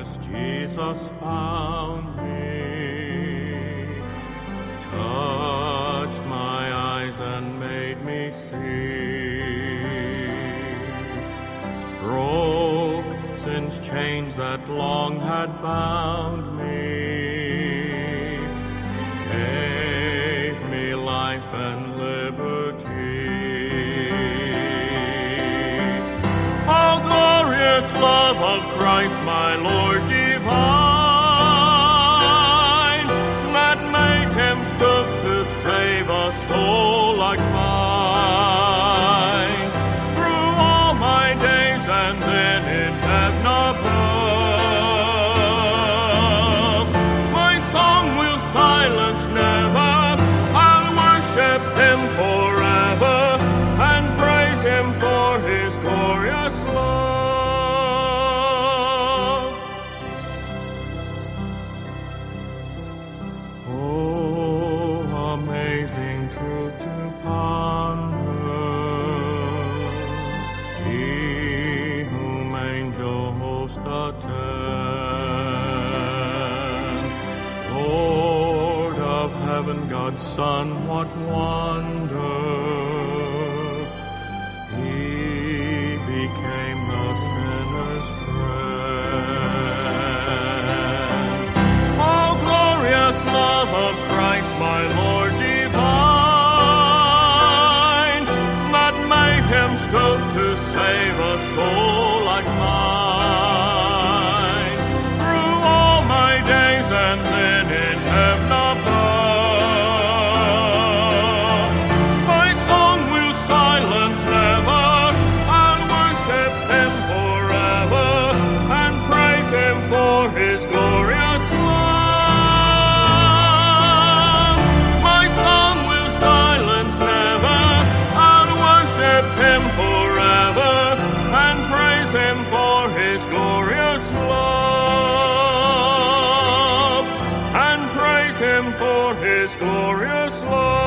darkness Jesus found me, touched my eyes and made me see, broke sin's chains that long had bound me, gave me life and liberty. Oh, glorious love of Christ, my Lord divine, that made him stoop to save a soul like mine. Through all my days and then in heaven above, my song will silence never. I'll worship him forever and praise him for his glorious love. Oh, amazing truth to ponder, he whom angel hosts attend. Lord of heaven, God's Son, what wonder, he became the sinner's friend. Oh, glorious love of Christ, my Lord divine, that made him stoop to save a soul like mine. Through all my days and then in heaven above, my song will silence never. I'll worship him forever and praise him for his glorious love. My song will silence never. I'll worship him forever and praise him for his glorious love, and praise him for his glorious love.